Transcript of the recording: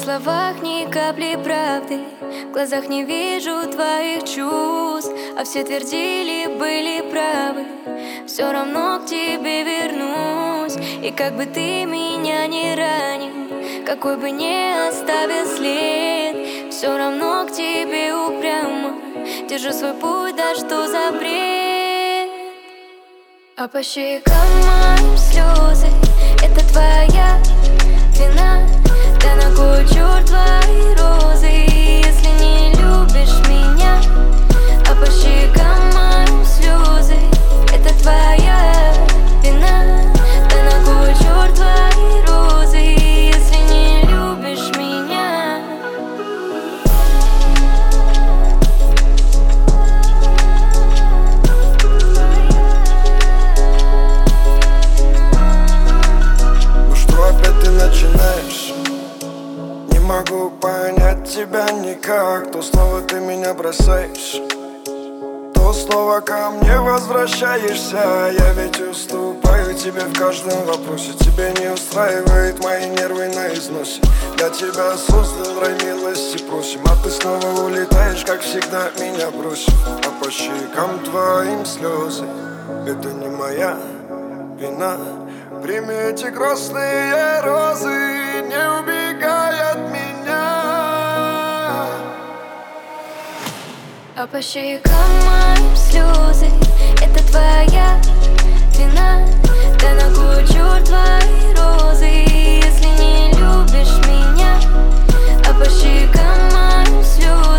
словах ни капли правды, в глазах не вижу твоих чувств. А все твердили, были правы, все равно к тебе вернусь. И как бы ты меня не ранил, какой бы ни оставил след, все равно к тебе упрямо держу свой путь, да что за бред. А по щекам моим слезы, это твоя вина. Да на кой черт твои розы, если не любишь меня? А по щекам моим слезы, это твоя вина. Да на кой черт твои розы, если не любишь меня? Ну что опять ты начинаешь? Не могу понять тебя никак. То снова ты меня бросаешь, то снова ко мне возвращаешься. Я ведь уступаю тебе в каждом вопросе. Тебя не устраивает мои нервы на износе. Я тебя создал, рай милости просим, а ты снова улетаешь, как всегда, меня бросив. А по щекам твоим слезы, это не моя вина. Прими эти грустные розы, не убегай от меня. А по щекам моим слезы, это твоя вина. Да на кой черт твои розы, если не любишь меня? А по щекам моим слезы,